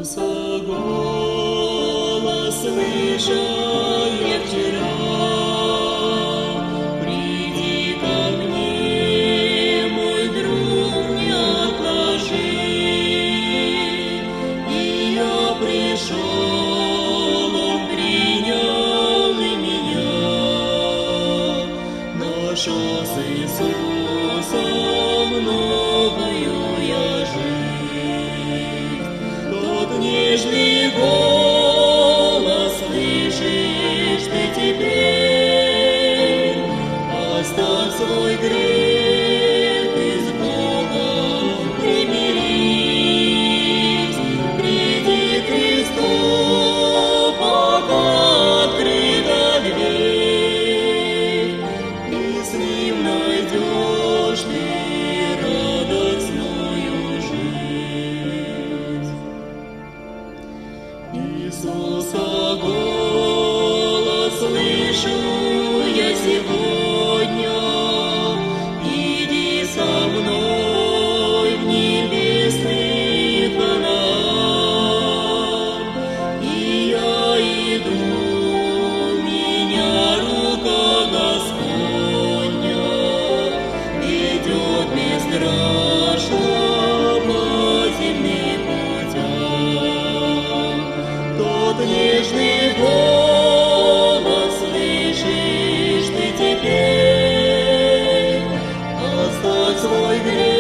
голос слышал я вчера. Приди ко мне, мой друг, не отложи. И я пришел, Он принял и меня. Нашел с Иисусом новую я жизнь. Тот нежный голос слышишь ты теперь. Оставь свой грех и с Богом примирись. Приди к Христу, пока открыта дверь, и с Ним найдешь ты радостную жизнь. Иисуса голос слышу я сегодня. Иди со мной в небесный Ханаан. И я иду, меня рука Господня ведет бесстрашно по земным путям. Тот нежный голос слышишь ты теперь. Оставь свой грех